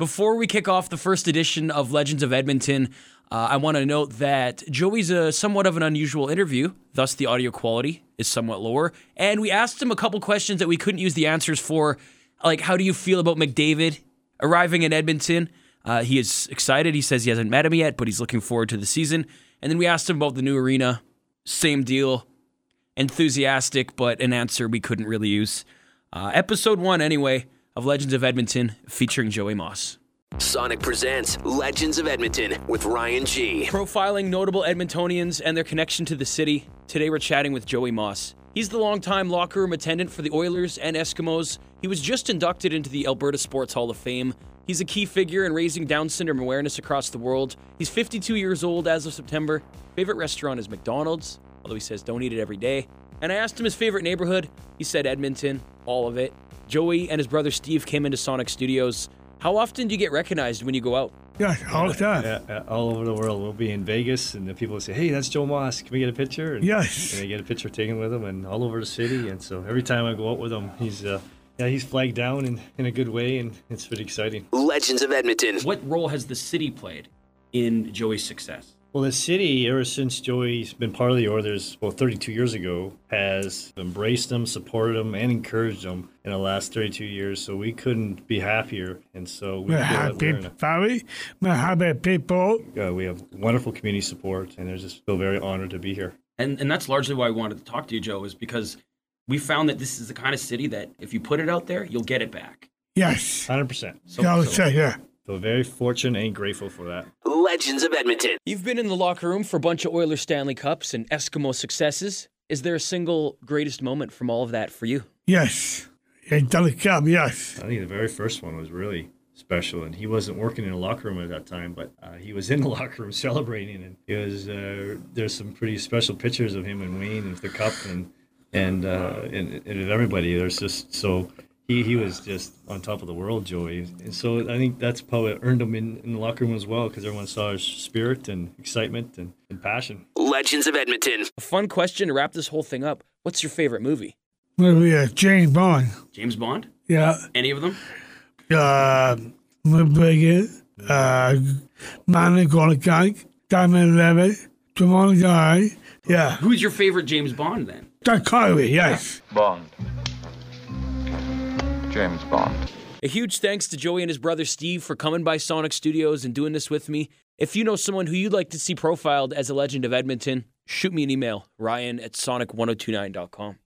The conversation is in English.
Before we kick off the first edition of Legends of Edmonton, I want to note that Joey's a somewhat of an unusual interview, thus the audio quality is somewhat lower. And we asked him a couple questions that we couldn't use the answers for, like how do you feel about McDavid arriving in Edmonton? He is excited. He says he hasn't met him yet, but he's looking forward to the season. And then we asked him about the new arena. Same deal. Enthusiastic, but an answer we couldn't really use. Episode 1, anyway, of Legends of Edmonton, featuring Joey Moss. Sonic presents Legends of Edmonton with Ryan G. Profiling notable Edmontonians and their connection to the city. Today we're chatting with Joey Moss. He's the longtime locker room attendant for the Oilers and Eskimos. He was just inducted into the Alberta Sports Hall of Fame. He's a key figure in raising Down syndrome awareness across the world. He's 52 years old as of September. Favorite restaurant is McDonald's, although he says don't eat it every day. And I asked him his favorite neighborhood. He said Edmonton, all of it. Joey and his brother Steve came into Sonic Studios. How often do you get recognized when you go out? Yeah, all the time. Yeah, all over the world. We'll be in Vegas, and the people will say, "Hey, that's Joe Moss. Can we get a picture?" And, Yes. and I get a picture taken with him, and all over the city. And so every time I go out with him, he's flagged down in a good way, and it's pretty exciting. Legends of Edmonton. What role has the city played in Joey's success? Well, the city, ever since Joey's been part of the Oilers, 32 years ago, has embraced them, supported them, and encouraged them in the last 32 years. So we couldn't be happier. And so we We're happy family. We're happy people. we have wonderful community support, and I just feel very honored to be here. And that's largely why I wanted to talk to you, Joe, is because we found that this is the kind of city that if you put it out there, you'll get it back. Yes. 100%. Yeah. So very fortunate and grateful for that. Legends of Edmonton. You've been in the locker room for a bunch of Oilers Stanley Cups and Eskimo successes. Is there a single greatest moment from all of that for you? Yes. In the cup, yes. I think the very first one was really special, and he wasn't working in a locker room at that time, but he was in the locker room celebrating, and it was there's some pretty special pictures of him and Wayne with the cup and everybody. There's just so. He was just on top of the world, Joey. And so I think that's probably earned him in the locker room as well, because everyone saw his spirit and excitement and passion. Legends of Edmonton. A fun question to wrap this whole thing up. What's your favorite movie? James Bond. James Bond? Yeah. Any of them? Man in Gold Gang, Diamond Levitt, Jamon Guy. Yeah. Who's your favorite James Bond then? John Connery, yes. Bond. James Bond. A huge thanks to Joey and his brother Steve for coming by Sonic Studios and doing this with me. If you know someone who you'd like to see profiled as a legend of Edmonton, shoot me an email, ryan@sonic1029.com.